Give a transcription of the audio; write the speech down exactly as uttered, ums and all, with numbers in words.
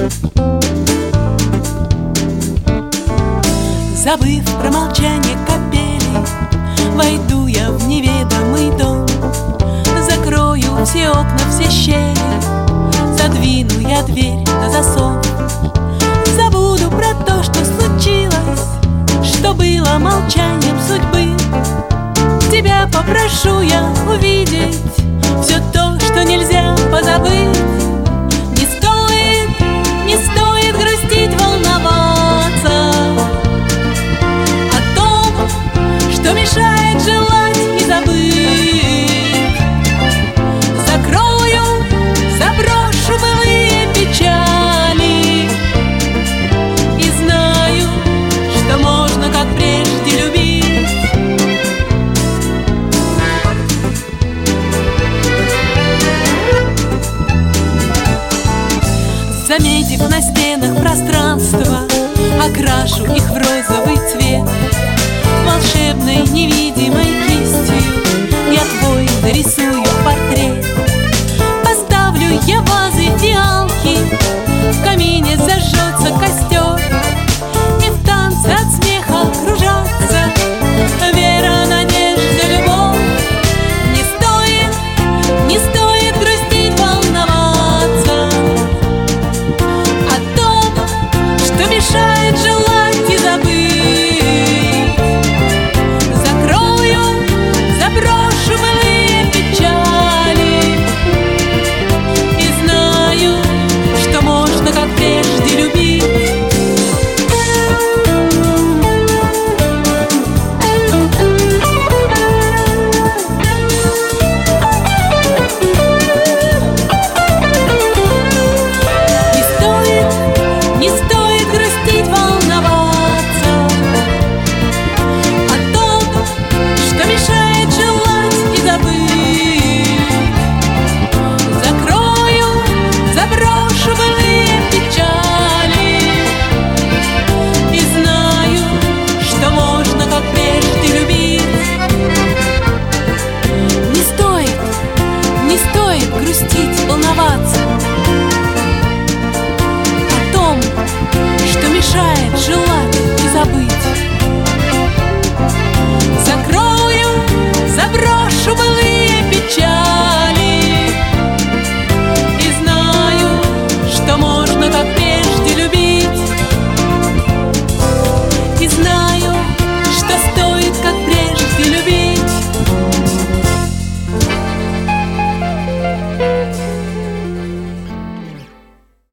Забыв про молчание капели, войду я в неведомый дом. Закрою все окна, все щели, задвину я дверь на засов. Забуду про то, что случилось, что было молчанием судьбы. Тебя попрошу я увидеть все то, что нельзя позабыть. Не стоит, не стоит грустить, волноваться о том, что мешает желать и забыть. Закрою, заброшу былые печали и знаю, что можно, как прежде, любить. Заметив на стенах пространство, окрашу их в розовый цвет. Волшебной невидимой кистью я твой нарисую портрет. Поставлю я вазы, фиалки, в камине зажжу